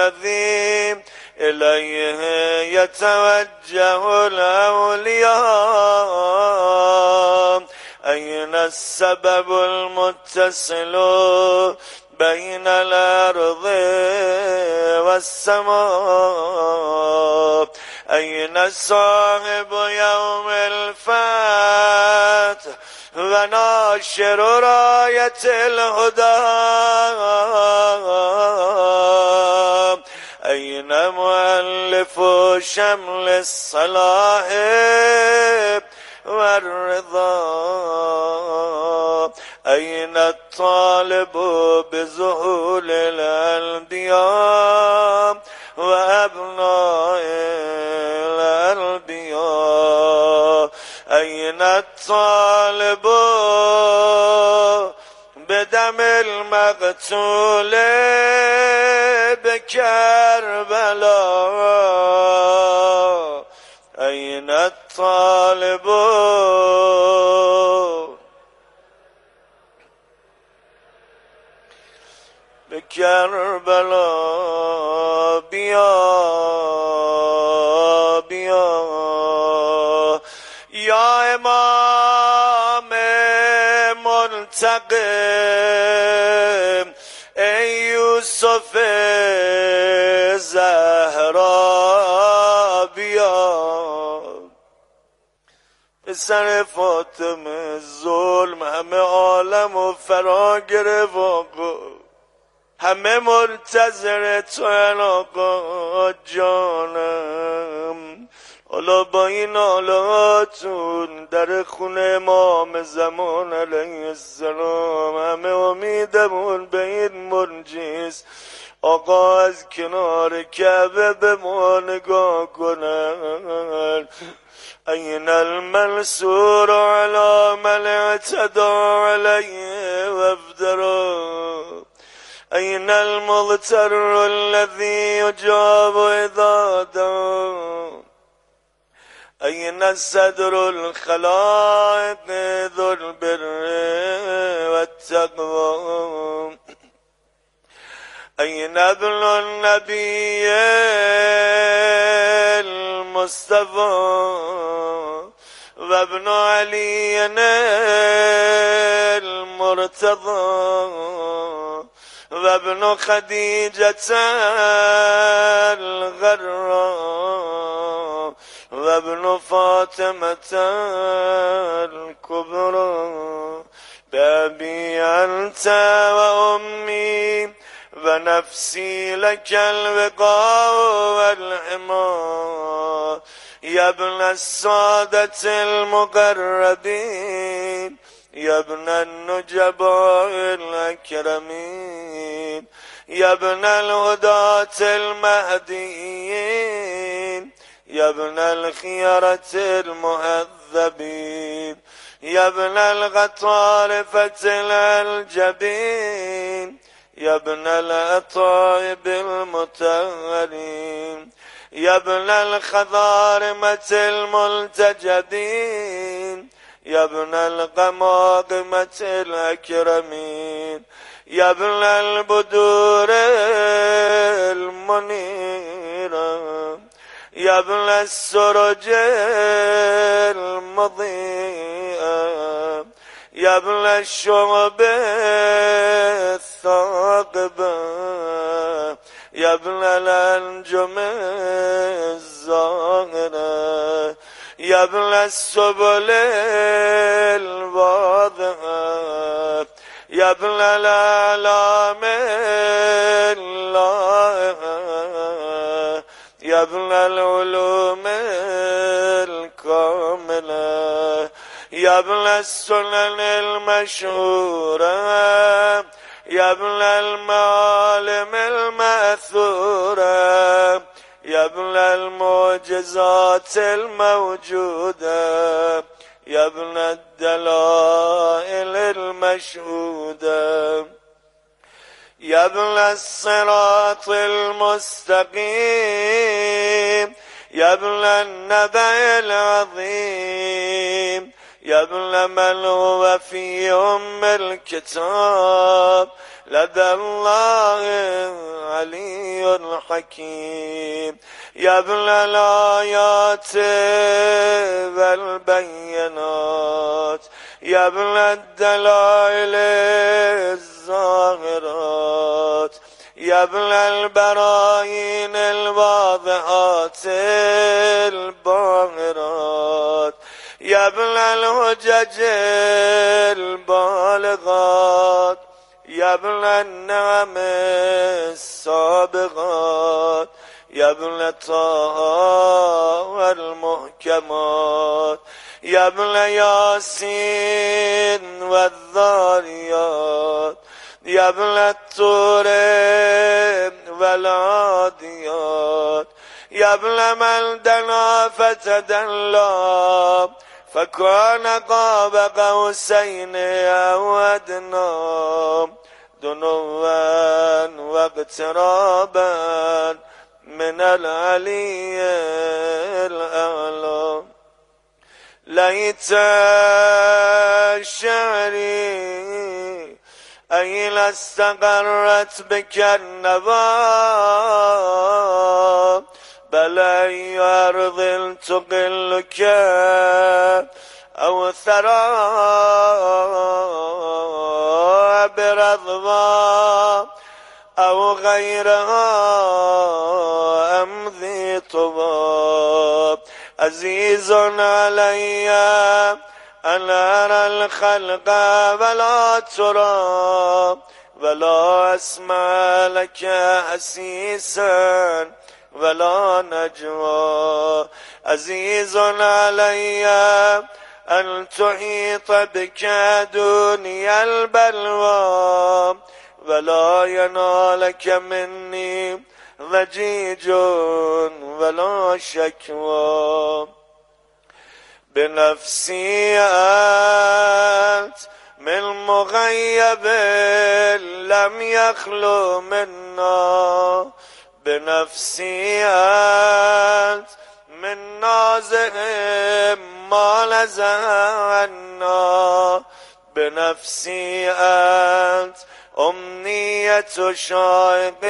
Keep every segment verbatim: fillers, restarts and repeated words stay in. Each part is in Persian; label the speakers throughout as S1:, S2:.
S1: الذي إليه يتوجه الأولياء أين السبب المتصل بين الأرض والسماء أين صاحب يوم الفتح وناشر راية الهدى أين مؤلف شمل الصلاح والرضا أين الطالب بظهور الأنبياء وأبناء الأنبياء أين الطالب بدم المقتول بكربلاء أين الطالب بكربلاء بيا بيا يا إمام منتقم ای یوسف زهرا بیا پسر فاطمه ظلم همه عالم و فرا گرفت آقا همه منتظر تو آقا جانم حالا با این حالاتون در خونه امام زمان علیه السلام همه امیدمون به این منجیست آقا از کنار کعبه به ما نگاه کنن این المنصور على من اعتدى علیه وافدرا این المغتر الذي يجاب اذا دعا أين الصدر الخلائق ذو البر والتقوى أين ابن النبي المصطفى وابن علي المرتضى وابن خديجة الغراء وابن فاطمة الكبرى بأبي أنت وأمي ونفسي لك الوقاء والحمى يا ابن السادة المقربين يا ابن النجباء الأكرمين يا ابن الهداة المهديين يا ابن الخيرة المهذبين يا ابن الغطارفة الجبين يا ابن الأطايب المطهرين يا ابن الخضارمة الملتجدين يا ابن القماقمة الأكرمين يا ابن البدور المنيرة يا ابن السرج المضيئة يا ابن الشعب الثاقبة يا ابن الأنجم الزاهرة يا ابن السبل الواضحة يا ابن الأعلام اللائحة يا ابن العلوم الكاملة يا ابن السنن المشهورة يا ابن المعالم المأثورة يا ابن المعجزات الموجودة يا ابن الدلائل المشهودة يا ابن الصراط المستقيم يا ابن النبأ العظيم يا ابن من هو في أم الكتاب لدى الله علي حكيم يا ابن الآيات والبينات يا ابن الدلائل الظاهرات يا ابن البراهين الواضحات الباهرات يا ابن الحجج البالغات يا ابن النعم السابغات يا ابن طه المحكمات يا ابن ياسين والذاريات يا ابن الطور والعاديات يا ابن من دنا فتدلى فكان قاب قوسين أو أدنى دنوا واقترابا من العلي الأعلى ليت شعري أين استقرت بك النوى بل أي أرض تقلك أو ثرى برضوى أو غيرها أم ذي طوى عزيز علي أن أرى الخلق ولا ترى ولا أسمع لك حسيسا ولا نجوى عزيز علي أن تحيط بك دنيا البلوى ولا ينالك مني ضجيج ولا شكوى بنفسي أنت من مغيب لم يخلو منا بنفسي أنت من نازع ما لزع عنا بنفسي أنت أمنية شائق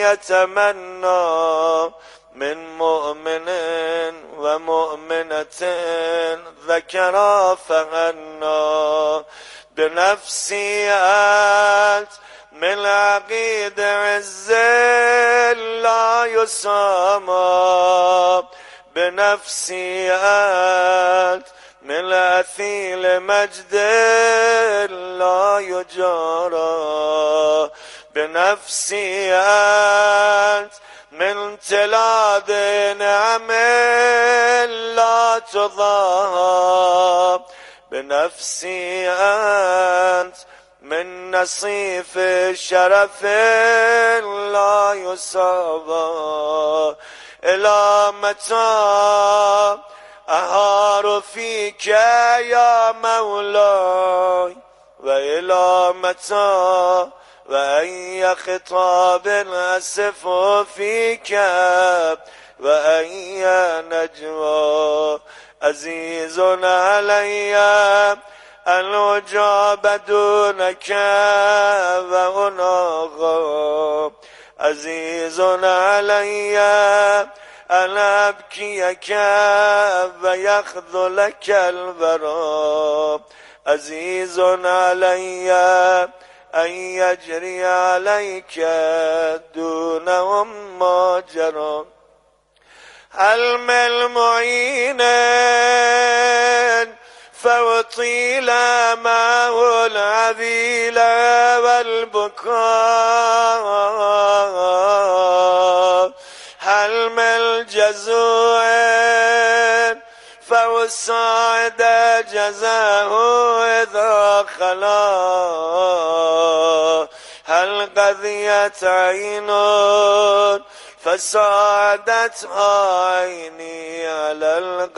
S1: يتمنى من مؤمن ومؤمنة ذكرا فغنى بنفسي أنت من عقيد عز لا يسامى بنفسي أنت من أثيل مجد لا يجارى بنفسي أنت من تلاذ نعم لا تضاهى بنفسي أنت من نصيف شرف لا يساوى إلى متى أهار فيك يا مولاي وإلى متى وأي خطاب أسف فيك وأي نجوى عزيز علي أن أجاب دونك وأناغى عزيز علي أن أبكيك ويخذلك الورى عزيز علي أن يجري عليك دونهم ما جرى هل من معين فأطيل معه العبيل والبكاء هل من جزوع فأساعد جزاه إذا خلا هل قضيت عين فساعدتها عيني على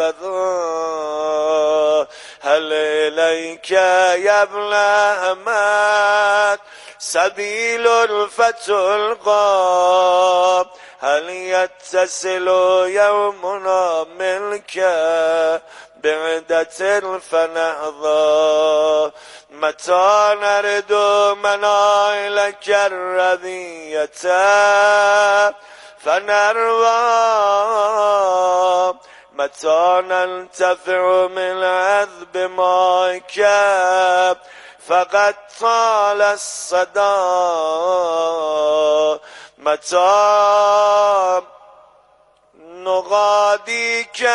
S1: القضاء هل إليك يا ابن أحمد سبيل الفتح الغاب هل يتصل يومنا ملك بعدة فنحظى متى نرد منائلك الرذية فنروى متى ننتفع من عذب مائك فقد طال الصدى متى نغاديك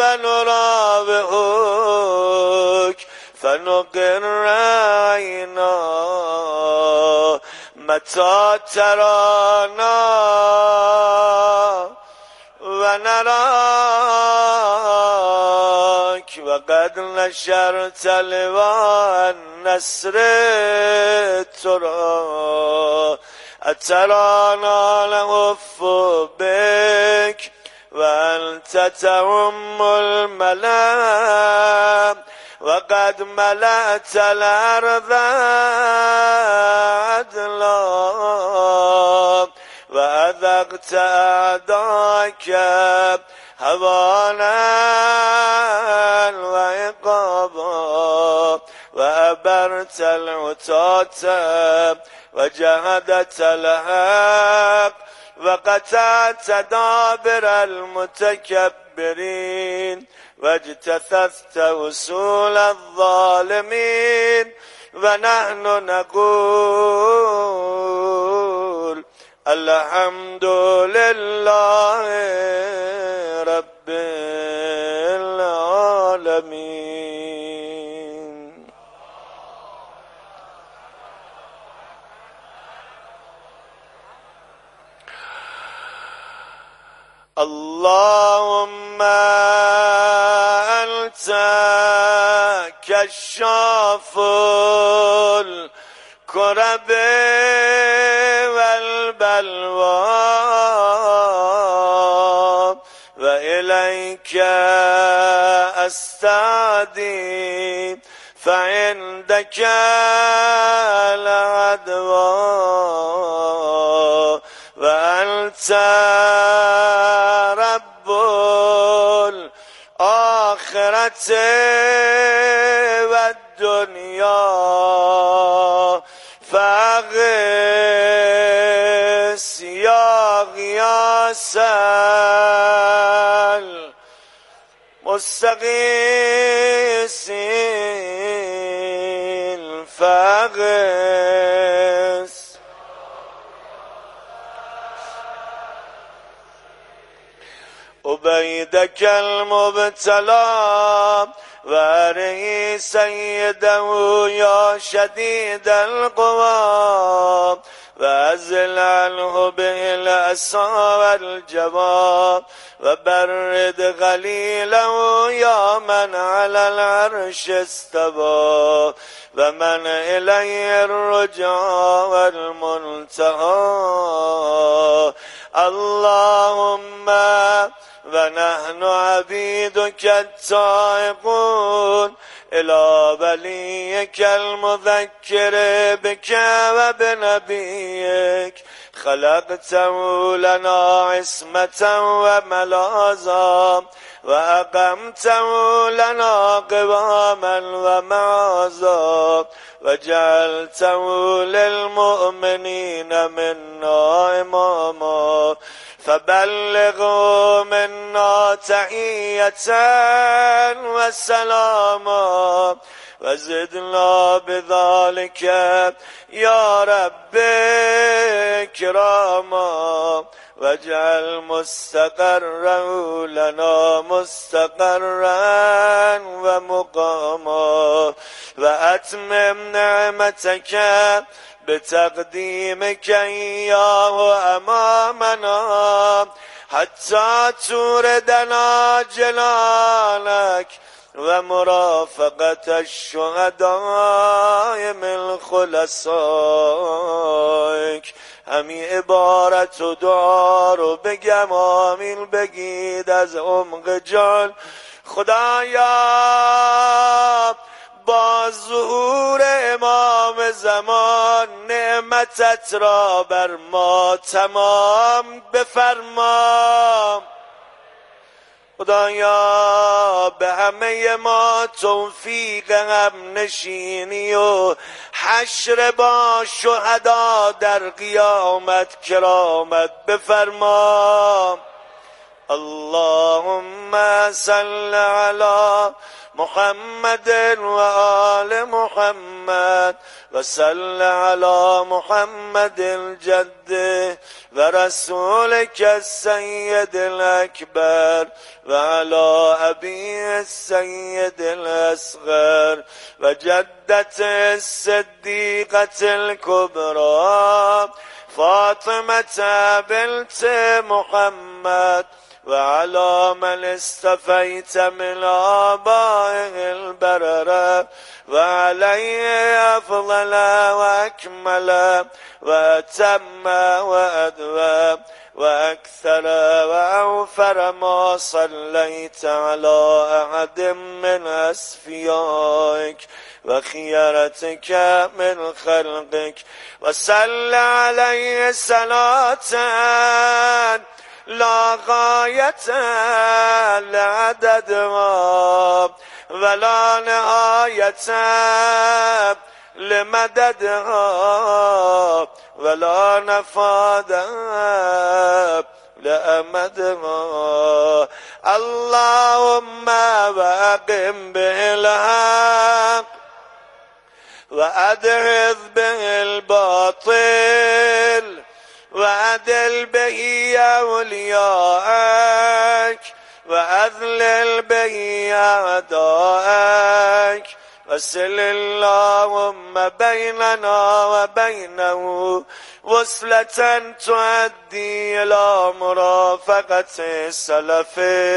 S1: ونراوئك فنقر عينا متى ترانا ونراك وقد نشرت لواء النصر ترى أترانا نهف بك وأنت تعم الملا وقد ملأت الأرض عدلا وأذقت أعداءك هوانا وعقابا وأبرت العتاة وجهدت الحق وقطعت دابر المتكبرين واجتثثت وصول الظالمين ونحن نقول الحمد لله رب العالمين. اللهم أنت كشاف الكرب والبلوى وإليك أستعدي فعندك العدوى وأنت رب الآخرة والدنيا فأغث يا غياث المستغيثين فأغث عبيدك المبتلى وارئ سيده يا شديد القوى وأزل عنه به الأسى والجوى وبرد غليله يا من على العرش استوى ومن إليه الرجعى والمنتهى. اللهم ونحن عبيدك التائبون إلى وليك المذكر بك وبنبيك خلقته لنا عصمة وملاذا وأقمته لنا قواما ومعازا وجعلته للمؤمنين منا إماما فبلغوا منا تحية وسلاما وزدنا بذلك يا رب كراما واجعل مستقره لنا مستقرا ومقاما وأتمم نعمتك بتقديمك إياه أمامنا حتى توردنا جنانك ومرافقة الشهداء من خلصائك. همی عبارت و دعا رو بگم آمین بگید از عمق جان. خدایا با ظهور امام زمان نعمتت را بر ما تمام بفرما خدایا به همه ما توفیق هم نشینی و حشر با شهدا در قیامت کرامت بفرما. اللهم صل على محمد و آل محمد و صل على محمد الجد و رسولك السيد الأكبر و على أبي السيد الأصغر و جدة الصديقة الكبرى فاطمة بنت محمد و على من استفيت من آبائه البررة و عليه أفضل وأكمل وأتم وأدوى وأكثر وأوفر ما صليت على أحد من أصفيائك وخيرتك من خلقك وصل عليه صلاة لا غاية لعددها ولا نهاية لمددها ولا نفاد لأمدها. اللهم وأقم به الحق وأدهذ به الباطل وأدل به أولياءك وأذلل به أعداءك وصل اللهم بيننا وبينه وصلة تؤدي إلى مرافقة السلف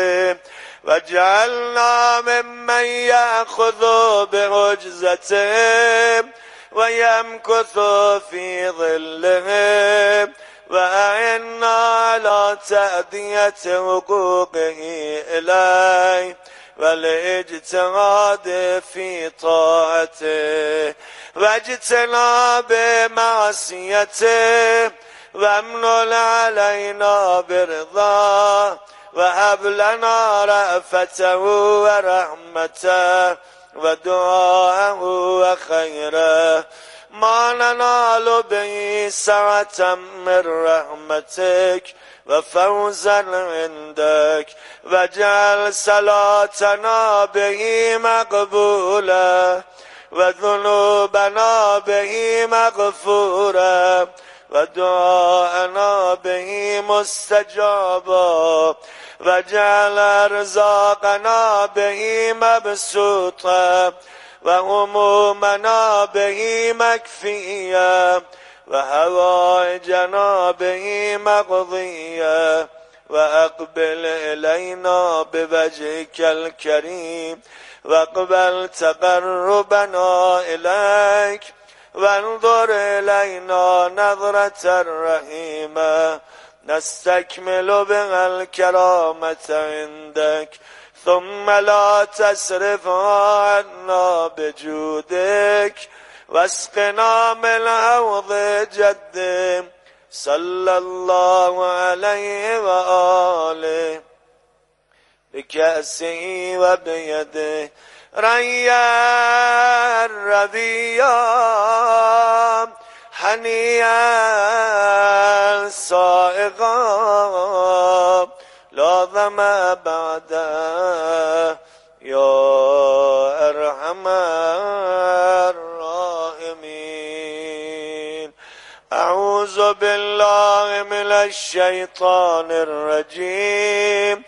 S1: واجعلنا ممن يأخذ بحجزته ويمكث في ظله وأعنا على تأدية حقوقه إليه والاجتهاد في طاعته واجتناب معصيته وامنن علينا برضاه وهب لنا رأفته ورحمته ودعاءه وخيره ما ننال به سعة من رحمتك وفوزا عندك واجعل صلاتنا به مقبولة وذنوبنا به مغفورة ودعاءنا به مستجابا واجعل أرزاقنا به مبسوطة وهمومنا به مكفية وهوائجنا به مقضية وأقبل إلينا بوجهك الكريم واقبل تقربنا إليك وانظر إلينا نظرة رحيمة نستكمل بها الكرامة عندك ثم لا تصرفها عنا بجودك واسقنا من حوض جد صلى الله عليه وآله بكأسه وبيده ريا ربيا حنيا صائغا لا ظما بعده يا أرحم الراحمين. أعوذ بالله من الشيطان الرجيم.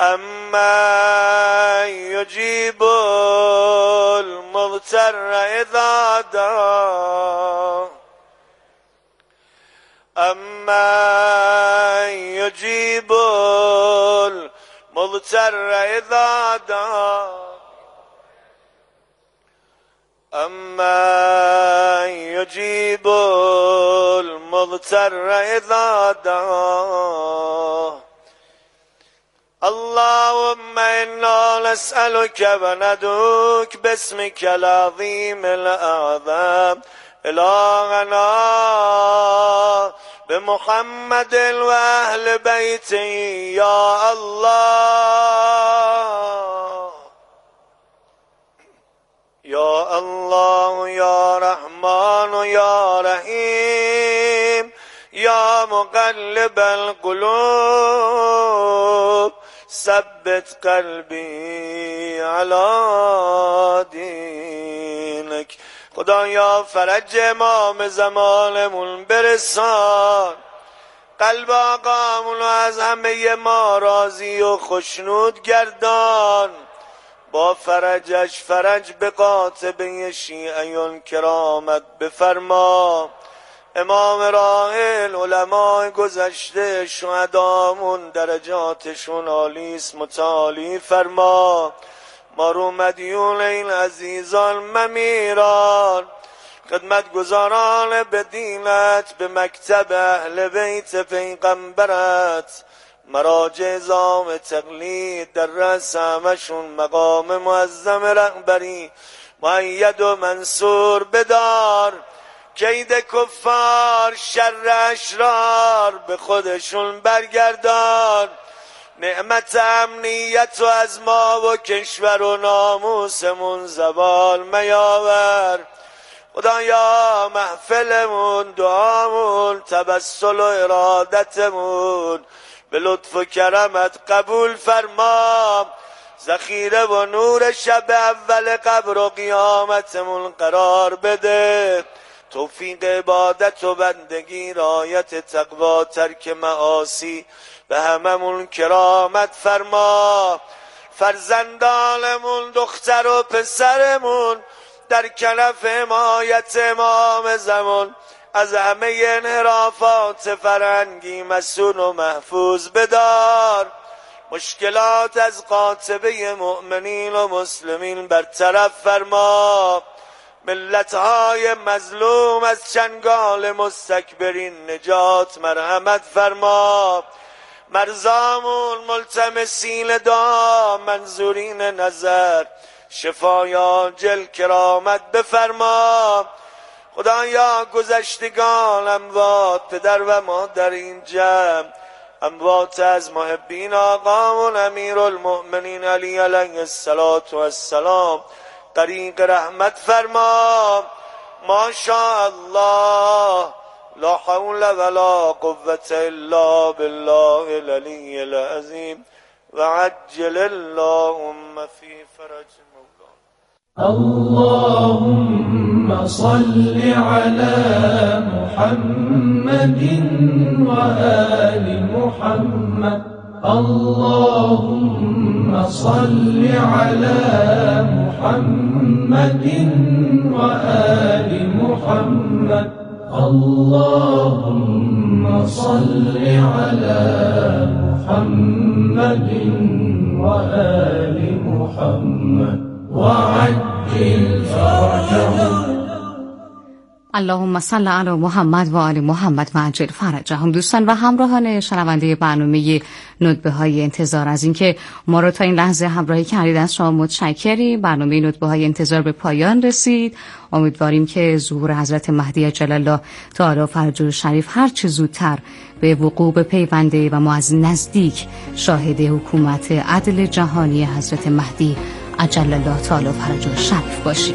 S1: أما يجيب المضطر إذا دعاه أما يجيب المضطر إذا دعاه أما يجيب المضطر إذا دعاه. اللهم إنا نسألك وندعوك باسمك العظيم الأعظم إلهنا به محمد و اهل بیته یا الله یا الله یا رحمان یا رحیم یا مقلب القلوب ثبت قلبی علی دینک. خدایا فرج امام زمانمون برسان، قلب آقامونو از همه ما راضی و خشنود گردان، با فرجش فرج به قاطبه شیعیان کرامت بفرما. امام راحل، علماء گذشته، شهدامون درجاتشون عالیست، متعالی فرما. ما رو مدیون این عزیزان ممیران، خدمتگزاران به دینت، به مکتب اهل بیت پیغمبرت، مراجع نظام تقلید در رأس همشون مقام معظم رهبری مؤید و منصور بدار. کید کفار، شر اشرار به خودشون برگردان. نعمت امنیت و از ما و کشور و ناموسمون زوال میاور. خدایا محفلمون، دعامون، تبسل و ارادتمون به لطف و کرمت قبول فرما. ذخیره و نور شب اول قبر و قیامتمون قرار بده. توفیق عبادت و بندگی، رعایت تقوا، ترک معاصی به هممون کرامت فرما. فرزندانمون، دختر و پسرمون در کنف حمایت امام زمان از همه انحرافات فرهنگی مسون و محفوظ بدار. مشکلات از قاطبه مؤمنین و مسلمین برطرف فرما. ملتهای مظلوم از چنگال مستکبرین نجات مرحمت فرما. مرزامون، ملتمسین دعا، منظورین نظر، شفای عاجل کرامت بفرما. خدایا گذشتگان، اموات پدر و مادر این جمع، اموات از محبین آقامون امیر المؤمنین علی علیه السلام طریق رحمت فرما. ما شاء الله، لا حول ولا قوة الا بالله العلی العظیم و عجل اللهم فی فرج مولانا.
S2: اللهم صل على محمد وآل محمد. اللهم صل على محمد وآل محمد. اللهم صل على محمد وآل محمد وعجل فرجهم.
S3: اللهم صل علی محمد و آل محمد و عجل فرجهم. دوستان و همراهان شنونده برنامه ندبه های انتظار، از اینکه ما رو تا این لحظه همراهی کردید از شما متشکریم. برنامه ندبه های انتظار به پایان رسید. امیدواریم که ظهور حضرت مهدی عجل الله تعالی فرجه شریف هر چه زودتر به وقوع بپیونده و ما از نزدیک شاهد حکومت عدل جهانی حضرت مهدی عجل الله تعالی فرجه شریف باشیم.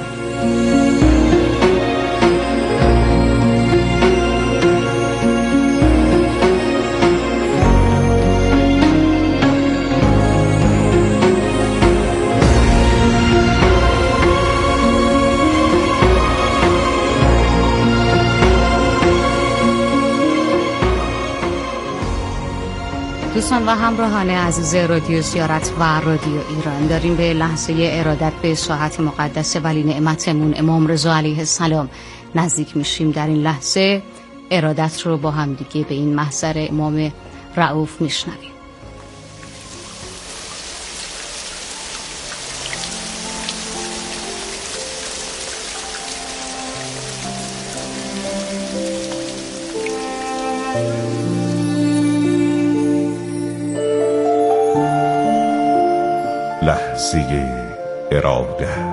S3: دوستان و همراهان عزیز رادیو زیارت و رادیو ایران، داریم به لحظه ارادت به ساحت مقدس ولی نعمتمون امام رضا علیه السلام نزدیک میشیم. در این لحظه ارادت رو با هم دیگه به این محضر امام رؤوف میشنویم.
S4: لحظه ارادت.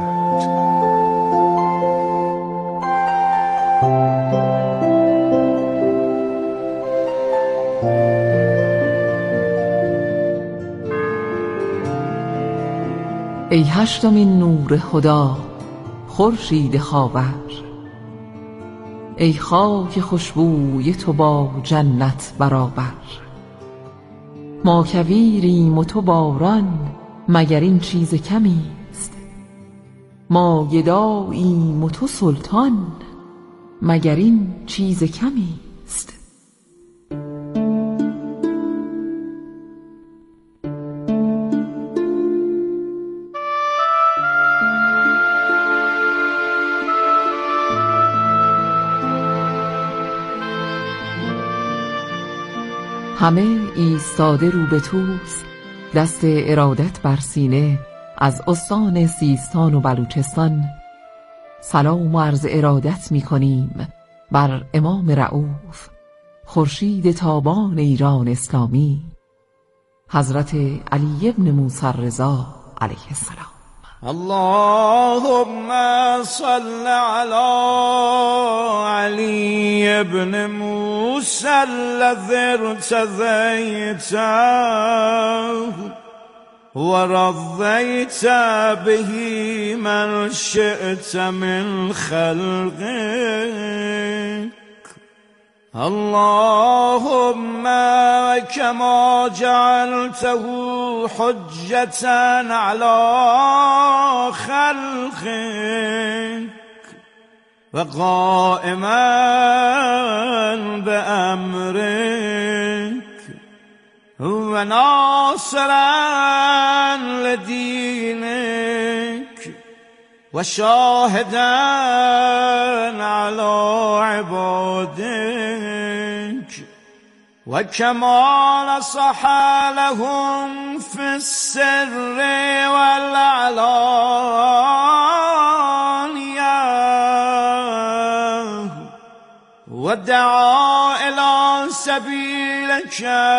S5: ای هشتمین نور خدا خورشید خاور، ای خاک خوشبوی تو با جنت برابر. ما کویریم و تو باران، مگر این چیز کمی است؟ ما گداییم و تو سلطان، مگر این چیز کمی است؟ همه ایستاده رو به توست، دست ارادت بر سینه، از استان سیستان و بلوچستان سلام و عرض ارادت می کنیم بر امام رؤوف، خورشید تابان ایران اسلامی، حضرت علی ابن موسی الرضا علیه السلام.
S6: اللهم صل على علي ابن موسى الذي ارتضيته ورضيت به من شئت من خلقك. اللهم كما جعلته حجة على خلقك وقائما بأمرك وناصرا لدينك وشاهدا على عبادك وكما نصح لهم في السر والعلانية ودعا إلى سبيلك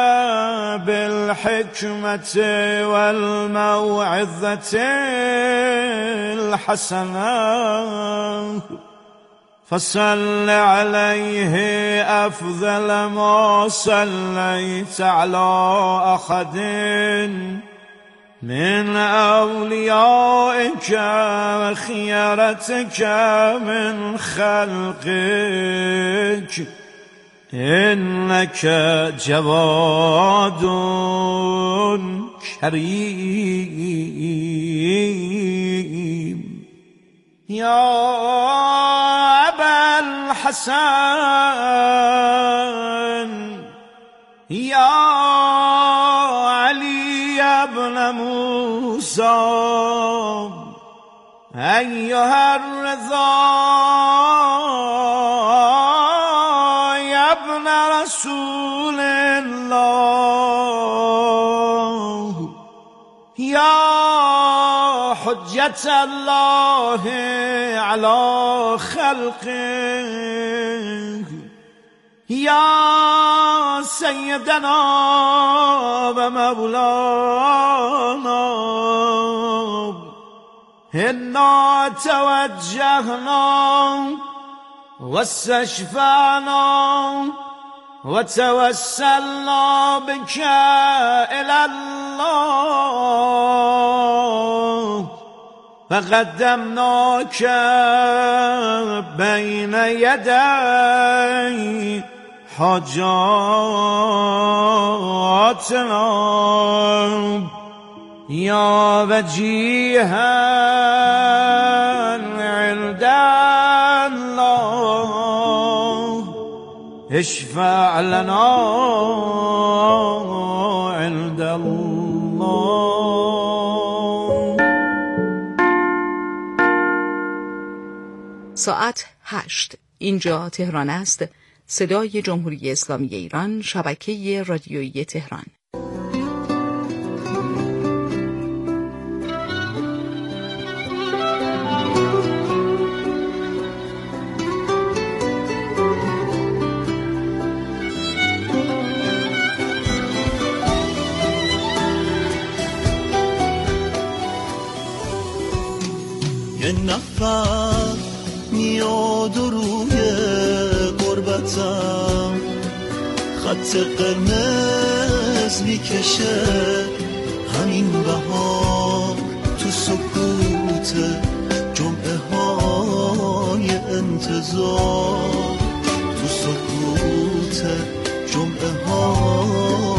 S6: بالحكمة والموعظة الحسنة فصل عليه أفضل ما صليت على أحد من أوليائك وخيرتك من خلقك إنك جواد كريم. يا أبا الحسن يا علي ابن موسى أيها الرضا يا ابن رسول الله يا حجة الله على خلقه يا سيدنا ومولانا إنا توجهنا واستشفعنا وتوسلنا بك إلى الله فقدمناك بين يدي حاجاتنا يا وجيها عند الله اشفع لنا عند الله.
S7: ساعت هشت. اینجا تهران است. صدای جمهوری اسلامی ایران، شبکه رادیویی تهران.
S8: یه نفر میاد و روی قربتم خط قرمز میکشه همین بهار تو سکوتم سکوت جمعه های انتظار، تو سکوت جمعه های